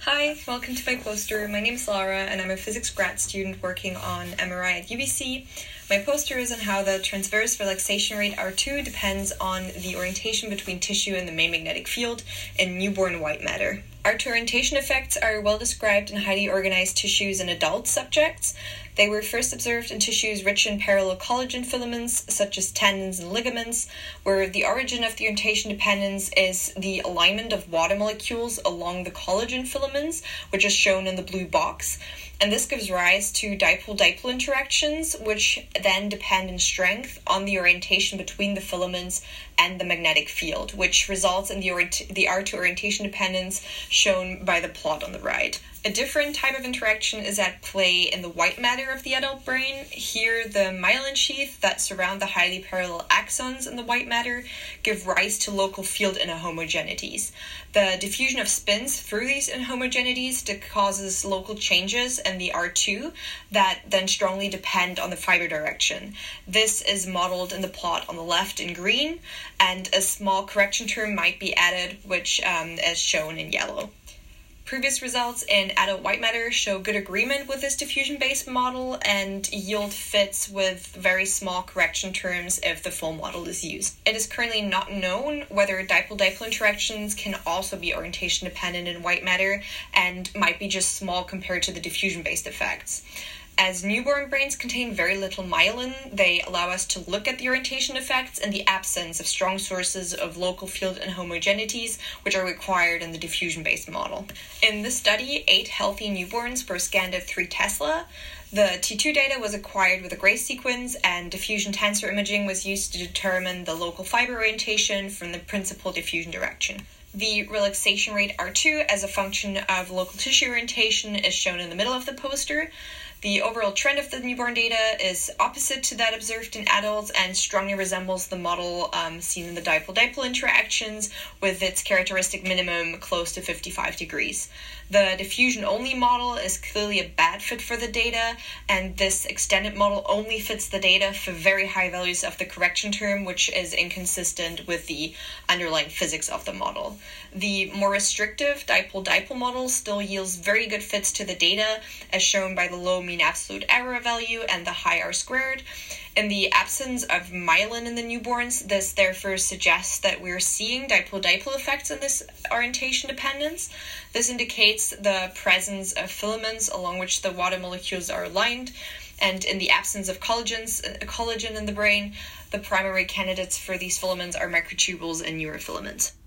Hi, welcome to my poster. My name is Laura, and I'm a physics grad student working on MRI at UBC. My poster is on how the transverse relaxation rate R2 depends on the orientation between tissue and the main magnetic field in newborn white matter. R2 orientation effects are well described in highly organized tissues in adult subjects. They were first observed in tissues rich in parallel collagen filaments, such as tendons and ligaments, where the origin of the orientation dependence is the alignment of water molecules along the collagen filaments, which is shown in the blue box. And this gives rise to dipole-dipole interactions, which then depend in strength on the orientation between the filaments and the magnetic field, which results in the R2 orientation dependence shown by the plot on the right. A different type of interaction is at play in the white matter of the adult brain. Here, the myelin sheath that surround the highly parallel axons in the white matter give rise to local field inhomogeneities. The diffusion of spins through these inhomogeneities causes local changes in the R2 that then strongly depend on the fiber direction. This is modeled in the plot on the left in green, and a small correction term might be added, which is shown in yellow. Previous results in adult white matter show good agreement with this diffusion-based model and yield fits with very small correction terms if the full model is used. It is currently not known whether dipole-dipole interactions can also be orientation-dependent in white matter and might be just small compared to the diffusion-based effects. As newborn brains contain very little myelin, they allow us to look at the orientation effects in the absence of strong sources of local field inhomogeneities, which are required in the diffusion-based model. In this study, 8 healthy newborns were scanned at 3 Tesla. The T2 data was acquired with a gray sequence, and diffusion tensor imaging was used to determine the local fiber orientation from the principal diffusion direction. The relaxation rate R2 as a function of local tissue orientation is shown in the middle of the poster. The overall trend of the newborn data is opposite to that observed in adults and strongly resembles the model seen in the dipole-dipole interactions, with its characteristic minimum close to 55 degrees. The diffusion-only model is clearly a bad fit for the data, and this extended model only fits the data for very high values of the correction term, which is inconsistent with the underlying physics of the model. The more restrictive dipole-dipole model still yields very good fits to the data, as shown by the low mean absolute error value and the high R-squared. In the absence of myelin in the newborns, this therefore suggests that we're seeing dipole-dipole effects in this orientation dependence. This indicates the presence of filaments along which the water molecules are aligned, and in the absence of collagen in the brain, the primary candidates for these filaments are microtubules and neurofilaments.